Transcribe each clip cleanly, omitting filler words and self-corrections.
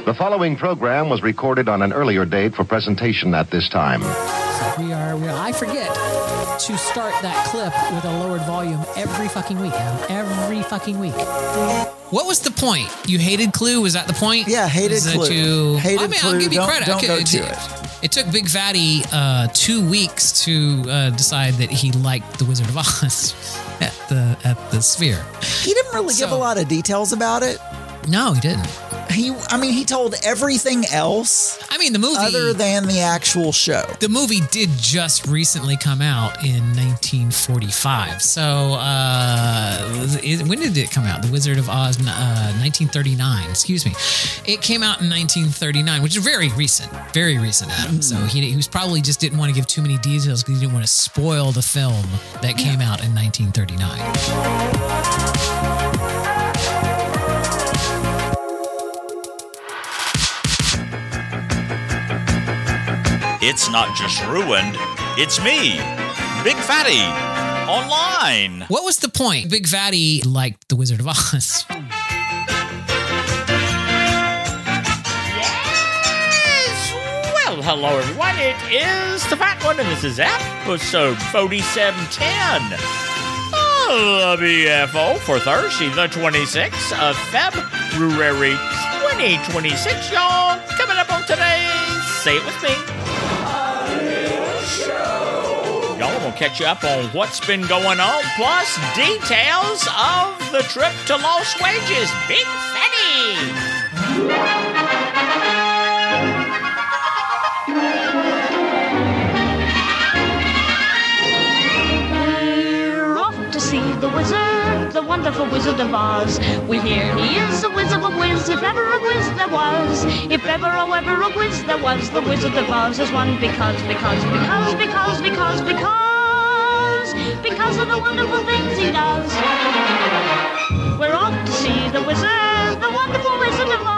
The following program was recorded on an earlier date for presentation at this time. We are. I forget to start that clip with a lowered volume every fucking week, Adam. Every fucking week. What was the point? You hated Clue? Was that the point? Yeah, hated Clue. Hated Clue. I'll give you credit. Don't go to it. It took Big Fatty 2 weeks to decide that he liked The Wizard of Oz at the Sphere. He didn't really give a lot of details about it. No, he didn't. He told everything else. The movie, other than the actual show. The movie did just recently come out in 1945. So, when did it come out? The Wizard of Oz, 1939. Excuse me. It came out in 1939, which is very recent, Adam. Mm-hmm. So he was probably just didn't want to give too many details because he didn't want to spoil the film that came out in 1939. It's not just ruined, it's me, Big Fatty, online. What was the point? Big Fatty liked The Wizard of Oz. Yes! Well, hello everyone, it is the Fat One, and this is episode 4710. The BFO for Thursday, the 26th of February 2026, y'all. Coming up on today's Say It With Me. Y'all, we'll catch you up on what's been going on, plus details of the trip to Lost Wages. Big Fatty! We're off to see the wizard, the wonderful Wizard of Oz. We hear he is a whiz of a whiz, if ever a whiz there was. If ever a whiz there was, the Wizard of Oz is one because of the wonderful things he does. We're off to see the wizard, the wonderful Wizard of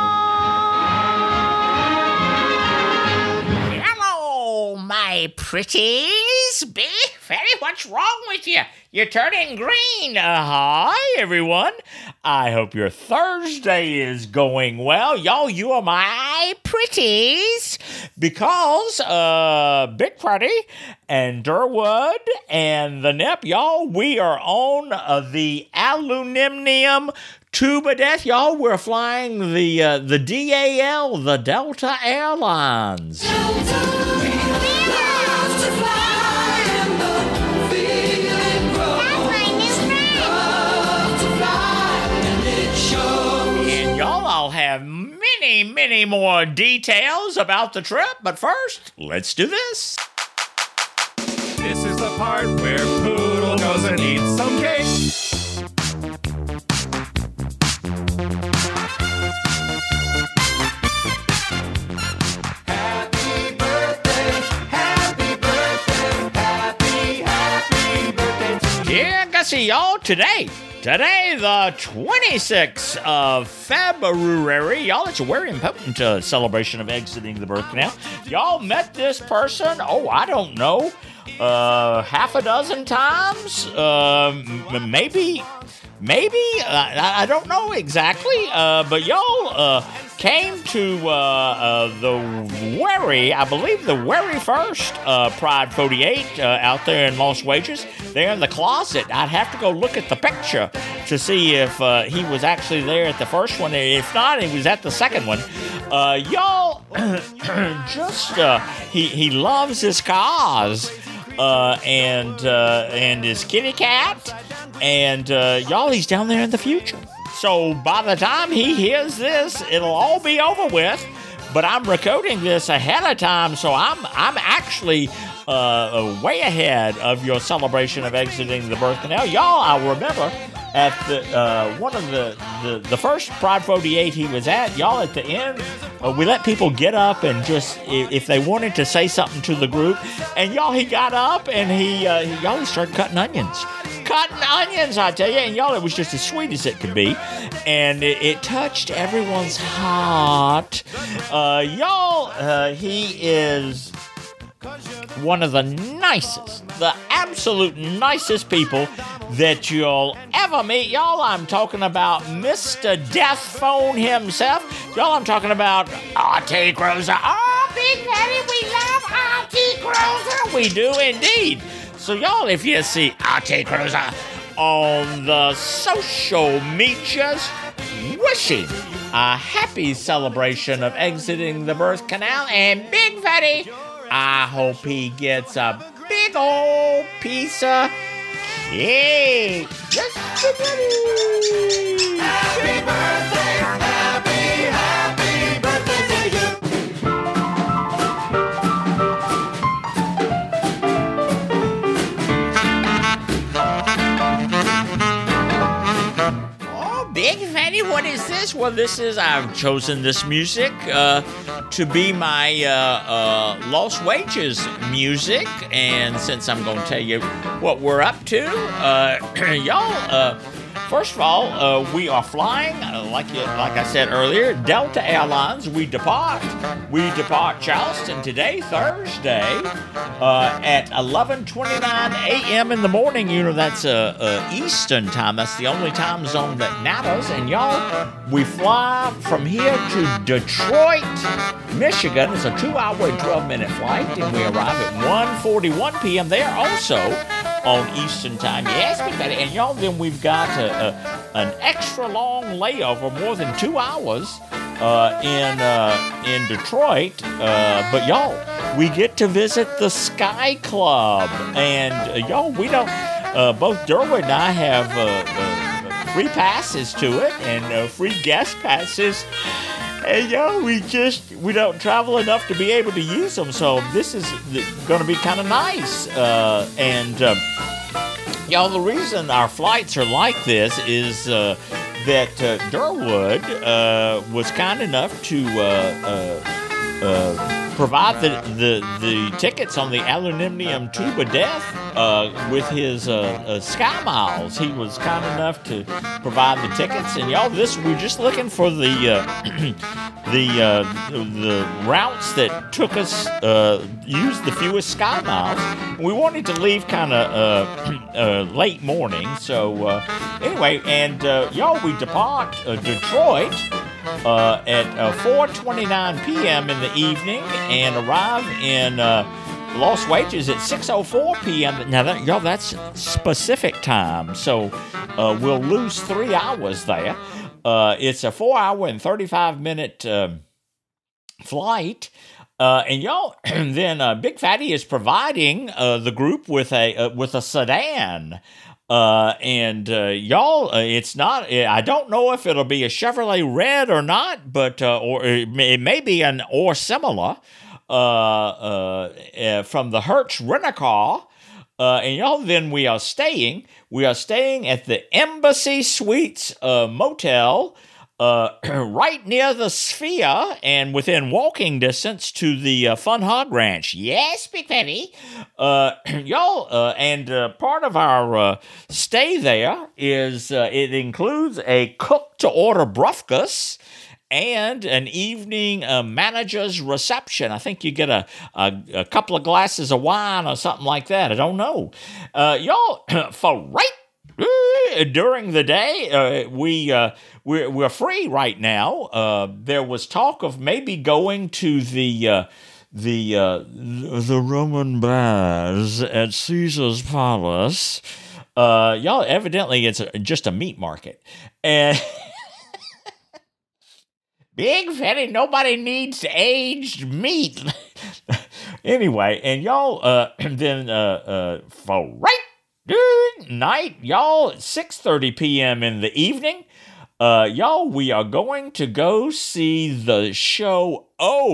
Oz. Hello, my pretties. Big Fatty, what's wrong with you? You're turning green. Hi, everyone. I hope your Thursday is going well. Y'all, you are my pretties. Because Big Fatty and Durwood and the Nip, y'all, we are on the Aluminium Tube of Death. Y'all, we're flying the DAL, the Delta Airlines. I'll have many more details about the trip, but first, let's do this. This is the part where Poodle goes and eats some cake. Happy birthday, happy birthday, happy birthday to you. Yeah, Gussie, y'all, today, the 26th of February, y'all, it's a very important celebration of exiting the birth canal. Y'all met this person, I don't know, half a dozen times, maybe, I don't know exactly, but y'all came to the very first Pride 48 out there in Lost Wages. There in the closet. I'd have to go look at the picture to see if he was actually there at the first one. If not, he was at the second one. Y'all, he loves his cars and his kitty cat. And y'all, he's down there in the future. So by the time he hears this, it'll all be over with. But I'm recording this ahead of time, so I'm actually way ahead of your celebration of exiting the birth canal. Y'all, I remember at the one of the first Pride 48 he was at, y'all, at the end, we let people get up and just, if they wanted to say something to the group, and y'all, he got up and he started cutting onions. I tell you, and y'all, it was just as sweet as it could be, and it touched everyone's heart. Y'all, he is one of the nicest, the absolute nicest people that you'll ever meet. Y'all, I'm talking about Mr. Death Phone himself. Y'all, I'm talking about R.T. Cruiser. Oh, Big Fatty, we love R.T. Cruiser. We do indeed. So, y'all, if you see R.T. Cruiser on the social medias, wishing a happy celebration of exiting the birth canal, and Big Fatty, I hope he gets a big old piece of cake. Just a minute. Happy birthday, happy birthday to you. Big Fatty, what is this? Well, I've chosen this music to be my Lost Wages music. And since I'm going to tell you what we're up to, y'all, first of all, we are flying, like I said earlier, Delta Airlines. We depart Charleston today, Thursday, at 11:29 a.m. in the morning. You know, that's Eastern time. That's the only time zone that matters. And y'all, we fly from here to Detroit, Michigan. It's a 2-hour and 12-minute flight, and we arrive at 1:41 p.m. there also on Eastern time. Yes, and y'all, then we've got an extra long layover, more than 2 hours in Detroit. But y'all, we get to visit the Sky Club, and y'all, we don't. Both Derwood and I have free passes to it and free guest passes. And y'all, we don't travel enough to be able to use them, so this is going to be kind of nice. Y'all, the reason our flights are like this is that Derwood was kind enough to provide the tickets on the Aluminium Tube of Death with his Sky Miles. He was kind enough to provide the tickets, and y'all, we're just looking for the routes that took us used the fewest Sky Miles. We wanted to leave kind of late morning, so anyway, and y'all, we depart Detroit at 4:29 p.m. in the evening and arrive in Lost Wages at 6:04 p.m. Now, y'all, that's specific time, so we'll lose 3 hours there. It's a 4-hour and 35-minute flight. And y'all, then Big Fatty is providing the group with a sedan. Y'all, it's not. I don't know if it'll be a Chevrolet Red or not, but or it may be an or similar from the Hertz Rent-A-Car. And y'all, then we are staying at the Embassy Suites Motel. Right near the Sphere and within walking distance to the Fun Hog Ranch. Yes, Big Fatty. Y'all, and part of our stay there is it includes a cook-to-order brufkus and an evening manager's reception. I think you get a couple of glasses of wine or something like that. I don't know. Y'all, for during the day, we're free right now. There was talk of maybe going to the Roman baths at Caesar's Palace. Y'all, evidently it's just a meat market. And Big Fatty, nobody needs aged meat. Anyway, and y'all, then for night, y'all, at 6:30 p.m. in the evening, y'all, we are going to go see the show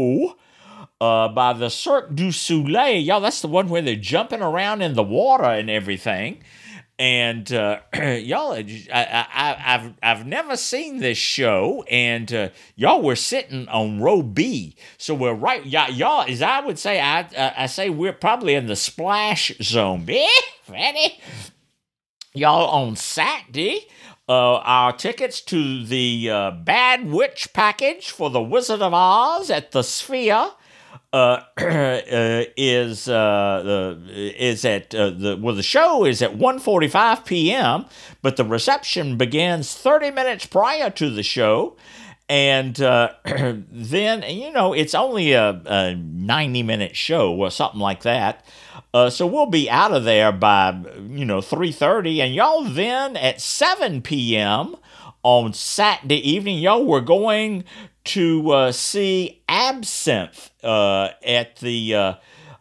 by the Cirque du Soleil. Y'all, that's the one where they're jumping around in the water and everything. And y'all, I've never seen this show, and y'all, we're sitting on row B, so we're right. Y'all, as I would say, I say we're probably in the splash zone. Big Fatty, y'all, on Saturday, our tickets to the Bad Witch package for the Wizard of Oz at the Sphere is at the show is at 1:45 p.m., but the reception begins 30 minutes prior to the show. And then, it's only a 90-minute show or something like that. So we'll be out of there by, 3:30. And y'all then at 7 p.m. on Saturday evening, y'all were going to see Absinthe at the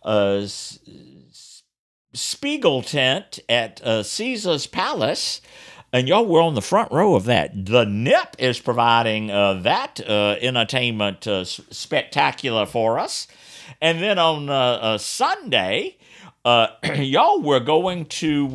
Spiegel tent at Caesar's Palace. And y'all were on the front row of that. The Nip is providing that entertainment spectacular for us. And then on Sunday, y'all were going to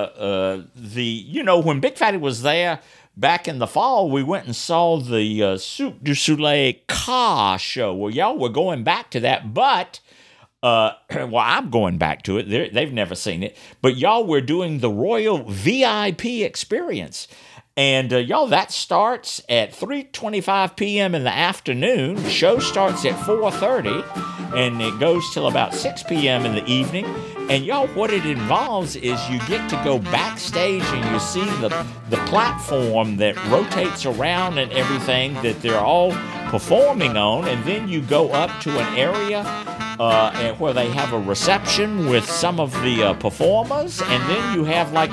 when Big Fatty was there back in the fall, we went and saw the Cirque du Soleil car show. Well, y'all were going back to that, but I'm going back to it. They've never seen it. But y'all were doing the Royal VIP experience. And y'all, that starts at 3:25 p.m. in the afternoon. The show starts at 4:30, and it goes till about 6 p.m. in the evening. And y'all, what it involves is you get to go backstage and you see the platform that rotates around and everything that they're all performing on. And then you go up to an area where they have a reception with some of the performers, and then you have I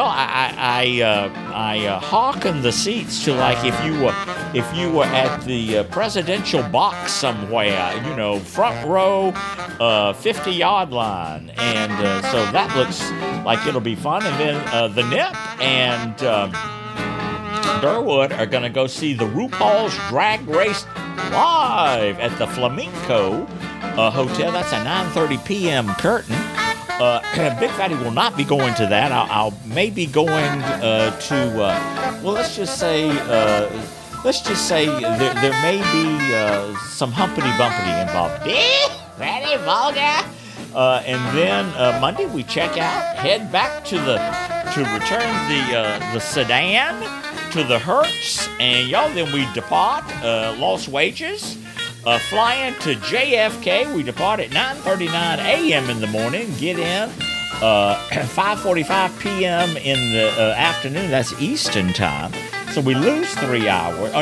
hearken the seats to like if you were at the presidential box somewhere, front row, 50-yard line, and so that looks like it'll be fun. And then the Nip and Durwood are going to go see the RuPaul's Drag Race live at the Flamenco Hotel. That's a 9:30 p.m. curtain. Big Fatty will not be going to that. I'll maybe going to. Let's just say there may be some humpity bumpity involved. Very vulgar. And then Monday we check out, head back to return the sedan to the Hertz, and y'all then we depart Lost Wages. Flying to JFK, we depart at 9:39 a.m. in the morning, get in 5:45 p.m. in the afternoon, that's Eastern time, so we lose 3 hours.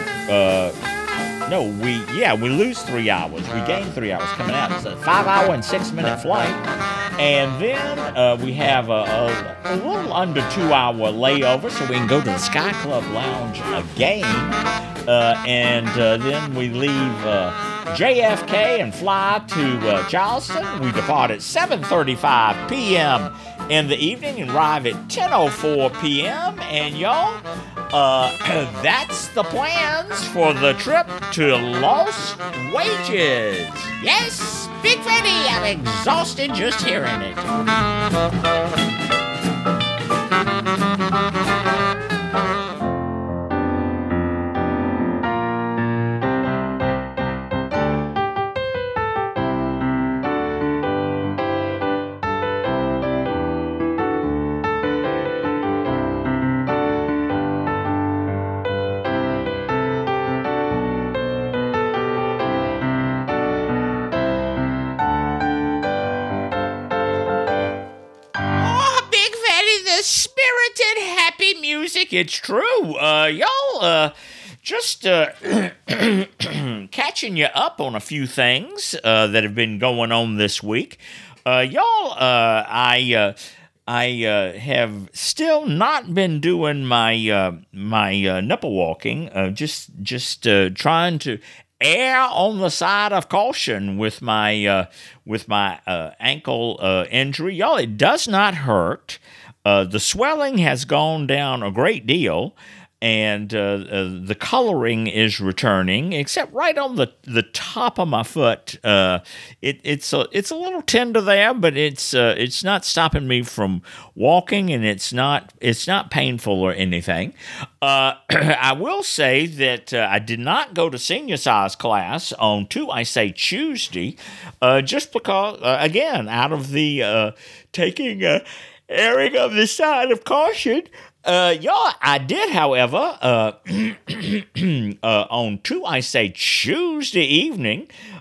We lose 3 hours. We gain 3 hours coming out. It's a 5-hour and 6-minute flight. And then we have a little under 2-hour layover, so we can go to the Sky Club Lounge again. And then we leave JFK and fly to Charleston. We depart at 7:35 p.m. in the evening and arrive at 10:04 p.m. And y'all, that's the plans for the trip to Lost Wages. Yes, Big Fatty, I'm exhausted just hearing it. It's true. Y'all, just catching you up on a few things that have been going on this week. Y'all, I have still not been doing my nipple walking. Just trying to err on the side of caution with my ankle injury. Y'all, it does not hurt. The swelling has gone down a great deal, and the coloring is returning, except right on the top of my foot. It's a little tender there, but it's not stopping me from walking, and it's not painful or anything. I will say that I did not go to senior size class on Tuesday, just because again out of the taking. Airing of the side of caution. Y'all, I did, however, on Tuesday evening,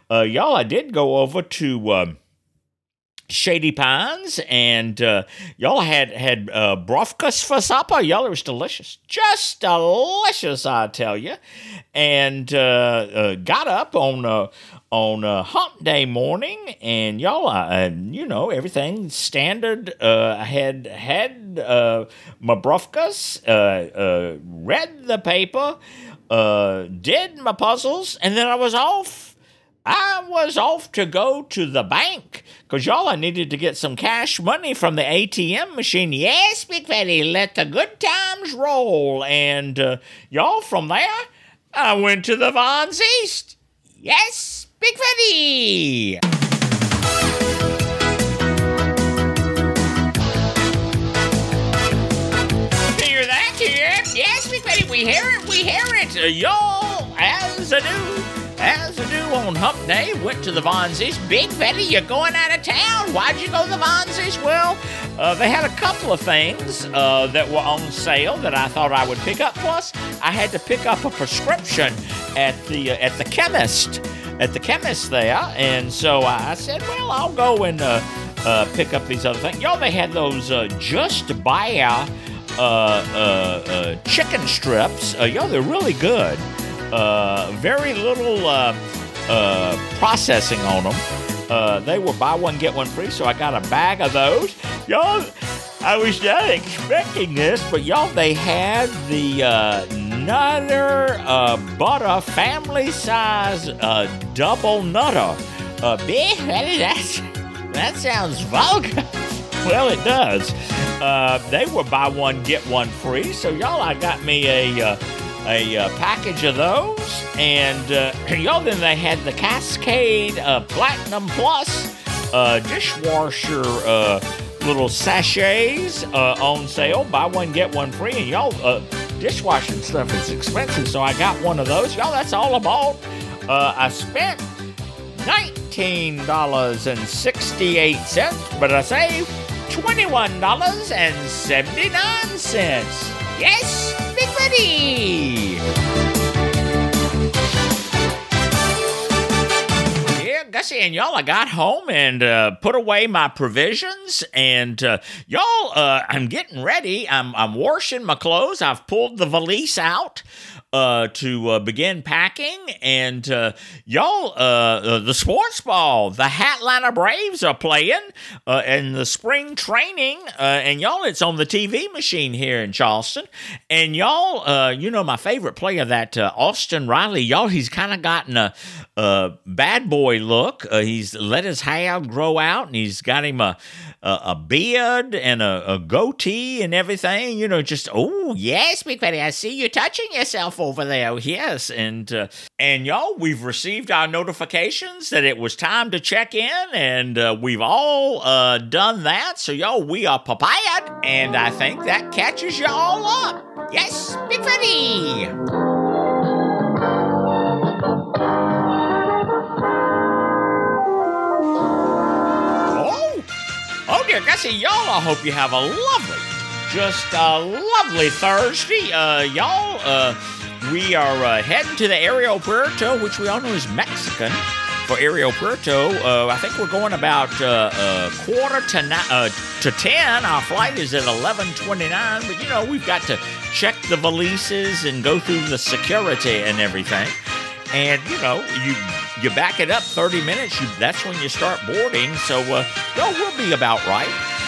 Y'all, I did go over to Shady Pines, and y'all had brofkas for supper. Y'all, it was delicious. Just delicious, I tell you. And got up on hump day morning, and y'all, everything standard. I had my brofkas, read the paper, did my puzzles, and then I was off. I was off to go to the bank because, y'all, I needed to get some cash money from the ATM machine. Yes, Big Fatty, let the good times roll. And, y'all, from there, I went to the Vons East. Yes, Big Fatty. Hear that? Yes, Big Fatty, we hear it. Y'all, as I do on Hump Day, went to the Vons East. Big Fatty, you're going out of town. Why'd you go to the Vons East? Well, they had a couple of things that were on sale that I thought I would pick up. Plus, I had to pick up a prescription at the chemist there. And so I said, well, I'll go and pick up these other things. Y'all, they had those Just Buy chicken strips. Y'all, they're really good. Very little processing on them. They were buy one, get one free, so I got a bag of those. Y'all, I was not expecting this, but y'all, they had the Nutter Butter family size double Nutter. Big Fatty, that sounds vulgar. Well, it does. They were buy one, get one free, so y'all, I got me a package of those, and y'all, then they had the Cascade Platinum Plus dishwasher little sachets on sale. Buy one, get one free, and y'all, dishwashing stuff is expensive, so I got one of those. Y'all, that's all I bought. I spent $19.68, but I saved $21.79. Yes, Big Fatty! Yeah, Gussie, and y'all, I got home and put away my provisions, and y'all, I'm getting ready. I'm washing my clothes. I've pulled the valise out to begin packing, and y'all, the sports ball, the Atlanta Braves are playing in the spring training, and y'all, it's on the TV machine here in Charleston, and y'all, my favorite player, that Austin Riley, y'all, he's kind of gotten a bad boy look. He's let his hair grow out, and he's got him a beard and a goatee and everything, just, oh, yes, Big Fatty, I see you touching yourself over there. Yes, and y'all, we've received our notifications that it was time to check in, and we've all done that. So y'all, we are prepared, and I think that catches y'all up. Yes, Big Fatty. Oh dear Gussie, y'all, I hope you have a lovely Thursday. Y'all, we are heading to the Aeropuerto, which we all know is Mexican, for Aeropuerto. I think we're going about quarter to 10. Our flight is at 11:29, but we've got to check the valises and go through the security and everything. And, you back it up 30 minutes, that's when you start boarding. So, y'all, we'll be about right.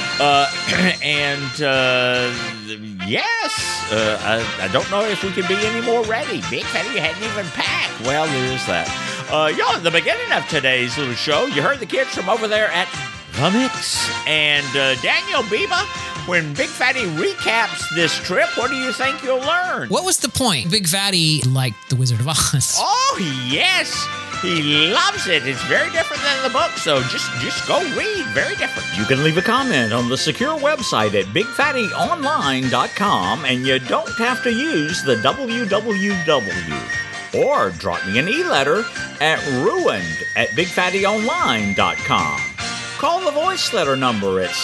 Yes, I don't know if we can be any more ready. Big Fatty, you hadn't even packed. Well, there's that. Y'all, at the beginning of today's little show, you heard the kids from over there at The Mix. And Daniel Bieber, when Big Fatty recaps this trip, what do you think you'll learn? What was the point? Big Fatty liked The Wizard of Oz. Oh, yes. He loves it. It's very different than the book, so just go read. Very different. You can leave a comment on the secure website at BigFattyOnline.com, and you don't have to use the www. Or drop me an e-letter at ruined@BigFattyOnline.com. Call the voice letter number at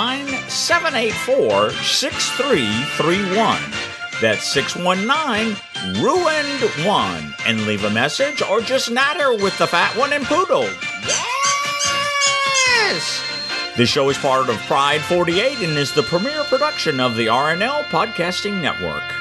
619-784-6331. That's 619 Ruined One and leave a message or just natter with the Fat One and Poodle. Yes! This show is part of Pride 48 and is the premier production of the RNL Podcasting Network.